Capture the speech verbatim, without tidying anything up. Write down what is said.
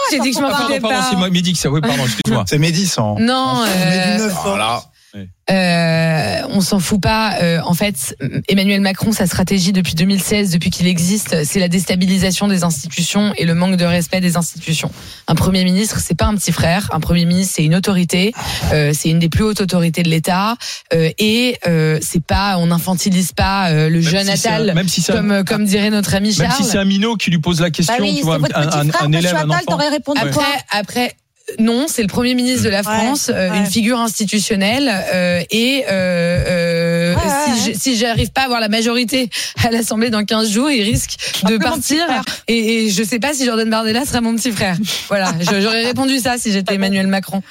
J'ai dit que je m'en foutais Pardon, pas. pardon, c'est Mehdi que ça. Oui, pardon, excuse-moi. C'est Mehdi, ça. Non, euh, Voilà. Euh, on s'en fout pas. Euh, en fait, Emmanuel Macron, sa stratégie depuis deux mille seize, depuis qu'il existe, c'est la déstabilisation des institutions et le manque de respect des institutions. Un Premier ministre, c'est pas un petit frère. Un Premier ministre, c'est une autorité. Euh, c'est une des plus hautes autorités de l'État. Euh, et euh, c'est pas, on infantilise pas euh, le Même jeune si Attal, même si comme un, comme dirait notre ami Charles. Même si c'est un minot qui lui pose la question, Bah oui, tu vois, c'est votre un, petit un, frère, un élève, un Attal, enfant. t'aurais répondu Après, quoi après. Non, c'est le Premier ministre de la France, ouais, euh, ouais. une figure institutionnelle, euh, et euh, euh, ouais, si, ouais. je, si j'arrive pas à avoir la majorité à l'Assemblée dans quinze jours, il risque de partir. Et, et je sais pas si Jordan Bardella sera mon petit frère. Voilà, je, j'aurais répondu ça si j'étais Emmanuel Macron.